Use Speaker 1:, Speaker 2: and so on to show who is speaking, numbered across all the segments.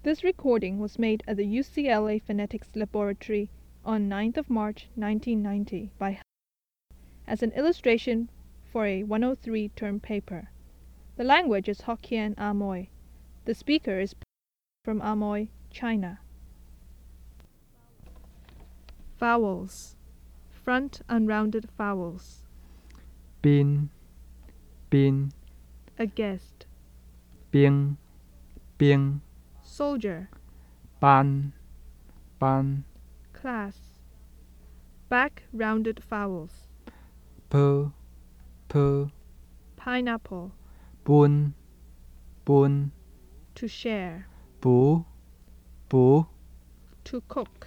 Speaker 1: This recording was made at the UCLA Phonetics Laboratory on 9th of March 1990 by as an illustration for a 103 term paper. The language is Hokkien Amoy. The speaker is from Amoy, China. Vowels. Front unrounded vowels.
Speaker 2: Bin, bin,
Speaker 1: A guest.
Speaker 2: bing, bing,
Speaker 1: Soldier.
Speaker 2: ban, ban,
Speaker 1: Class. Back rounded vowels.
Speaker 2: pu, pu,
Speaker 1: Pineapple.
Speaker 2: bun, bun,
Speaker 1: To share.
Speaker 2: bu, bu,
Speaker 1: To cook.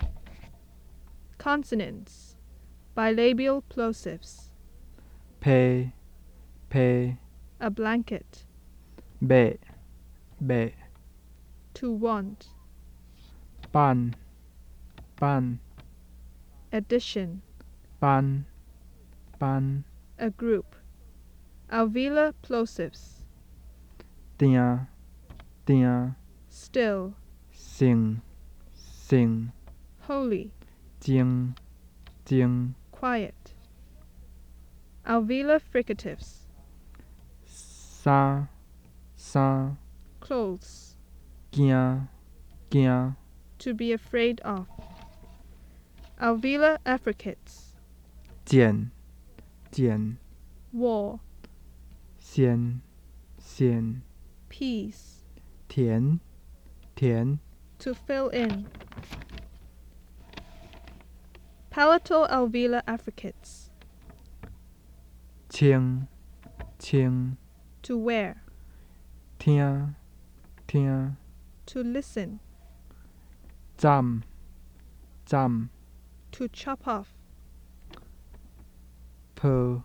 Speaker 1: Consonants. Bilabial plosives.
Speaker 2: pe, pe,
Speaker 1: A blanket.
Speaker 2: be, be,
Speaker 1: To want.
Speaker 2: ban, ban,
Speaker 1: Addition.
Speaker 2: ban, ban,
Speaker 1: A group. Alveolar plosives.
Speaker 2: tia, tia,
Speaker 1: Still.
Speaker 2: sing, sing,
Speaker 1: Holy.
Speaker 2: jing, jing,
Speaker 1: Quiet. Alveolar fricatives.
Speaker 2: sa, sa,
Speaker 1: Clothes.
Speaker 2: gia, gia,
Speaker 1: To be afraid of. Alveolar affricates.
Speaker 2: 剪，剪，
Speaker 1: War.
Speaker 2: 鲜，鲜，
Speaker 1: Peace.
Speaker 2: 甜，甜，
Speaker 1: To fill in. Palatal alveolar affricates.
Speaker 2: 轻，轻，
Speaker 1: To wear.
Speaker 2: 听，听，
Speaker 1: To listen.
Speaker 2: 站，站，
Speaker 1: To chop off.
Speaker 2: 坡，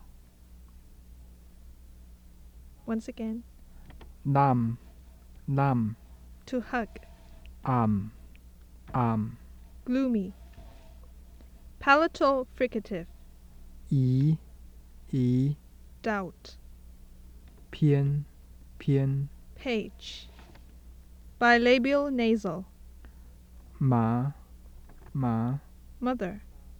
Speaker 1: Once again.
Speaker 2: 南，南，
Speaker 1: To hug.
Speaker 2: 暗，暗，
Speaker 1: Gloomy. Palatal fricative.
Speaker 2: 移，移，
Speaker 1: Doubt.
Speaker 2: 偏，偏，
Speaker 1: Page. Bilabial nasal.
Speaker 2: 马，马，
Speaker 1: Mother.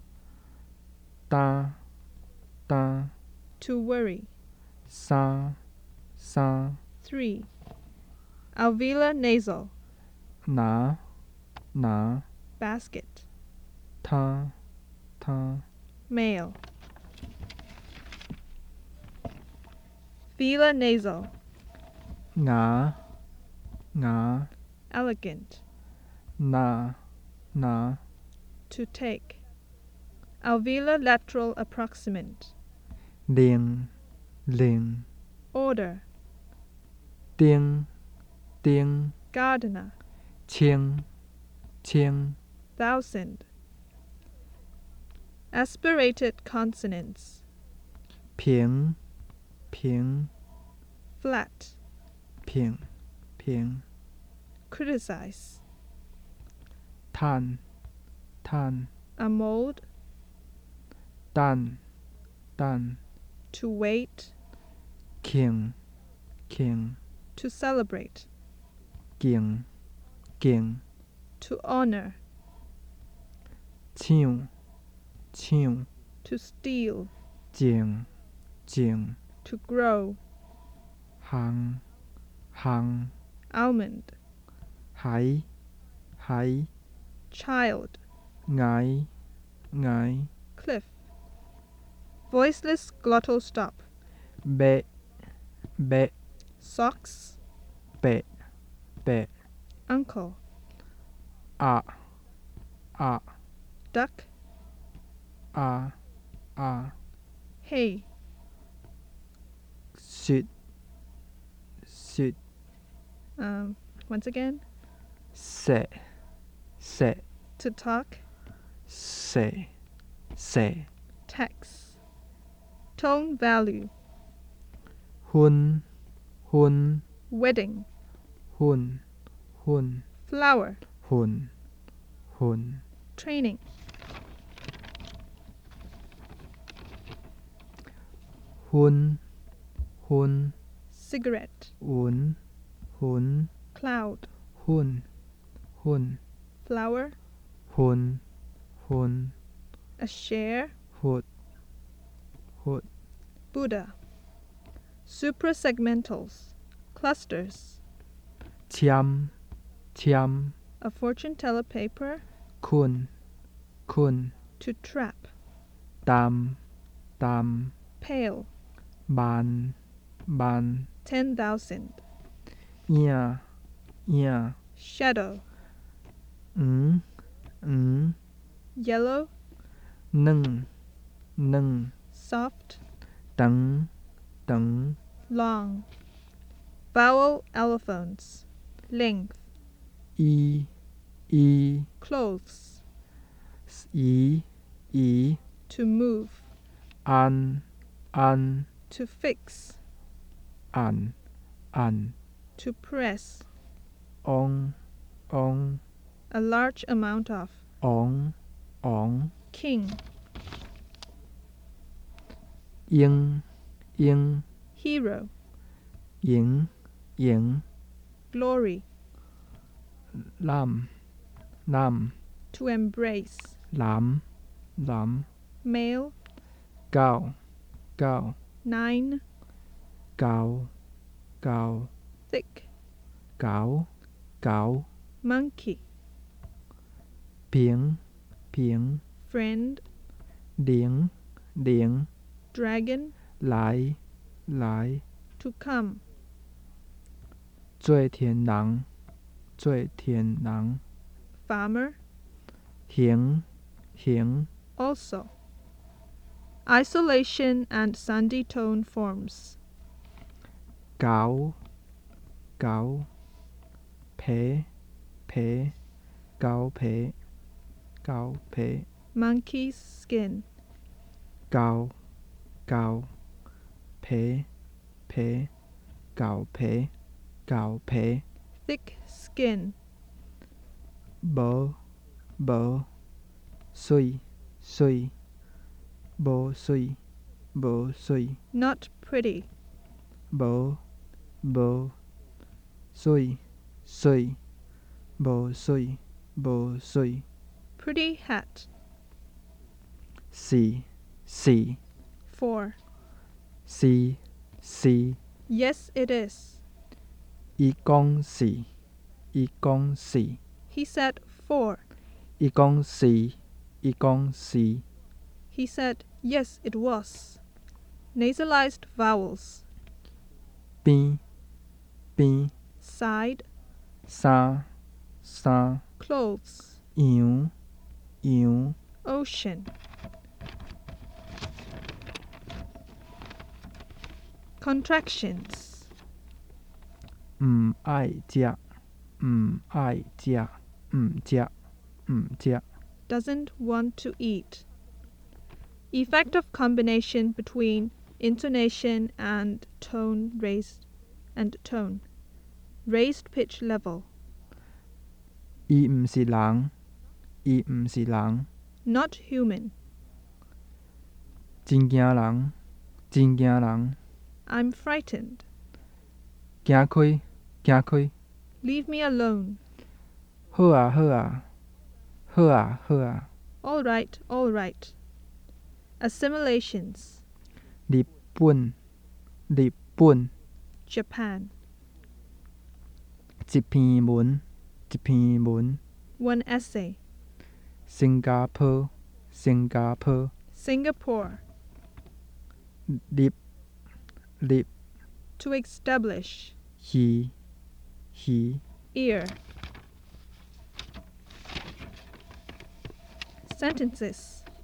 Speaker 2: 搭，搭，
Speaker 1: To worry.
Speaker 2: 沙，沙，
Speaker 1: 3. Alveolar nasal.
Speaker 2: 拿，拿，
Speaker 1: Basket.
Speaker 2: 他，他，
Speaker 1: Male. Velar nasal.
Speaker 2: 牙，牙，
Speaker 1: Elegant.
Speaker 2: 拿，拿，
Speaker 1: To take. Alveolar lateral approximant.
Speaker 2: 铃，铃，
Speaker 1: Order.
Speaker 2: 叮，叮，
Speaker 1: Gardener.
Speaker 2: 轻，轻，
Speaker 1: Thousand. Aspirated consonants.
Speaker 2: 平，平，
Speaker 1: Flat.
Speaker 2: 平，平，
Speaker 1: Criticize.
Speaker 2: 碳，碳，
Speaker 1: A mold.
Speaker 2: 蛋，蛋，
Speaker 1: To wait.
Speaker 2: king，king，
Speaker 1: To celebrate.
Speaker 2: 景，景，
Speaker 1: To honor.
Speaker 2: 唱，唱，
Speaker 1: To steal.
Speaker 2: 景，景，
Speaker 1: To grow.
Speaker 2: 行，行，
Speaker 1: Almond.
Speaker 2: 海，海，
Speaker 1: Child.
Speaker 2: 矮，矮，
Speaker 1: Cliff. Voiceless glottal stop.
Speaker 2: べ，べ，
Speaker 1: Socks.
Speaker 2: べ，べ、
Speaker 1: Uncle.
Speaker 2: あ、あ、
Speaker 1: Duck.
Speaker 2: あ、あ、
Speaker 1: Hay.
Speaker 2: 雪、雪、
Speaker 1: Once again.
Speaker 2: せ、せ、
Speaker 1: To talk.
Speaker 2: せ、せ、
Speaker 1: Text. Tone value.
Speaker 2: ふん、ふん、
Speaker 1: Wedding.
Speaker 2: ふん、ふん、
Speaker 1: Flower.
Speaker 2: ふん、ふん、
Speaker 1: Training.
Speaker 2: ふん、ふん、
Speaker 1: Cigarette.
Speaker 2: うん、ふん、
Speaker 1: Cloud.
Speaker 2: ふん、 หุ้น
Speaker 1: flower,
Speaker 2: หุ้นหุ้น
Speaker 1: a share,
Speaker 2: หุดหุด
Speaker 1: Buddha. Suprasegmentals, clusters,
Speaker 2: เชียมเชียม
Speaker 1: a fortune teller paper,
Speaker 2: คุณคุณ
Speaker 1: to trap,
Speaker 2: ตามตาม
Speaker 1: pale,
Speaker 2: บานบาน
Speaker 1: 10,000,
Speaker 2: เอียเอีย
Speaker 1: shadow,
Speaker 2: อืมอืม
Speaker 1: yellow,
Speaker 2: นึ่งนึ่ง
Speaker 1: soft,
Speaker 2: ตังตัง
Speaker 1: long. Vowel allophones, length,
Speaker 2: อีอี
Speaker 1: clothes,
Speaker 2: อีอี
Speaker 1: to move,
Speaker 2: อันอัน
Speaker 1: to fix,
Speaker 2: อันอัน
Speaker 1: to press,
Speaker 2: ององ
Speaker 1: a large amount of,
Speaker 2: ององ
Speaker 1: king,
Speaker 2: เอียงเอียง
Speaker 1: hero,
Speaker 2: หญิงหญิง
Speaker 1: glory,
Speaker 2: ล่ำล่
Speaker 1: to embrace,
Speaker 2: ำหลำหล
Speaker 1: male,
Speaker 2: ำเก้าเก้า
Speaker 1: 9,
Speaker 2: เก้าเก้า
Speaker 1: thick,
Speaker 2: เก้าเก้า
Speaker 1: monkey,
Speaker 2: เพียงเพียง
Speaker 1: friend,
Speaker 2: เดียงเดียง
Speaker 1: dragon,
Speaker 2: หลายหลาย
Speaker 1: to come,
Speaker 2: 最甜囊最甜囊
Speaker 1: farmer,
Speaker 2: เหียงเหียง
Speaker 1: also. Isolation and sandy tone forms,
Speaker 2: เก๋าเก๋าเพเพเก๋าเพเก๋าเพ
Speaker 1: monkey's skin,
Speaker 2: เก๋าเก๋าเพเพเก๋าเพเก๋าเพ
Speaker 1: thick skin,
Speaker 2: เบอเบอซุยซุยโบซุยโบซุย
Speaker 1: not pretty,
Speaker 2: เบอเบอซุยซุยโบซุยโบซุย
Speaker 1: pretty hat,
Speaker 2: สี่สี่
Speaker 1: 4.
Speaker 2: สี่สี่
Speaker 1: Yes, it is.
Speaker 2: อีกองสี่อีกองสี่
Speaker 1: He said 4.
Speaker 2: อีกองสี่อีกองสี่
Speaker 1: He said, yes, it was. Nasalized vowels,
Speaker 2: ปีปี
Speaker 1: side,
Speaker 2: ซาซา
Speaker 1: clothes,
Speaker 2: อิ๋วอิ๋ว
Speaker 1: ocean. Contractions,
Speaker 2: 愛食愛食食食
Speaker 1: doesn't want to eat. Effect of combination between intonation and tone raised pitch level,
Speaker 2: 伊毋是人伊毋是人
Speaker 1: not human.
Speaker 2: 真驚人真驚人
Speaker 1: I'm frightened.
Speaker 2: 行開行開
Speaker 1: Leave me alone.
Speaker 2: 好啊好啊好啊好啊
Speaker 1: All right, all right. Assimilations,
Speaker 2: 日本日本
Speaker 1: Japan.
Speaker 2: 一篇文一篇文
Speaker 1: One essay,
Speaker 2: 新加坡新加坡
Speaker 1: Singapore.
Speaker 2: 立立
Speaker 1: To establish,
Speaker 2: 魚魚
Speaker 1: ear. Sentences,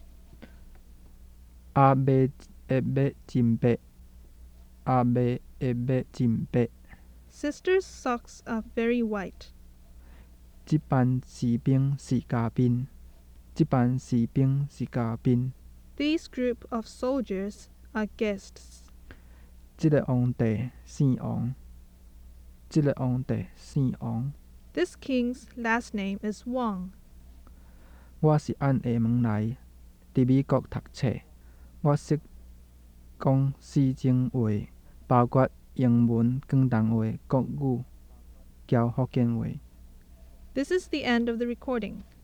Speaker 2: 阿伯會要真白阿伯會要真白
Speaker 1: Sister's socks are very white.
Speaker 2: 這班士兵是嘉賓這班士兵是嘉賓
Speaker 1: These group of soldiers are guests.
Speaker 2: 這個皇帝姓王這個皇帝姓王
Speaker 1: This king's last name is Wang.
Speaker 2: 我是按下門來佇美國讀冊我識講4種話包括英文、廣東話、國語、交福建話
Speaker 1: This is the end of the recording.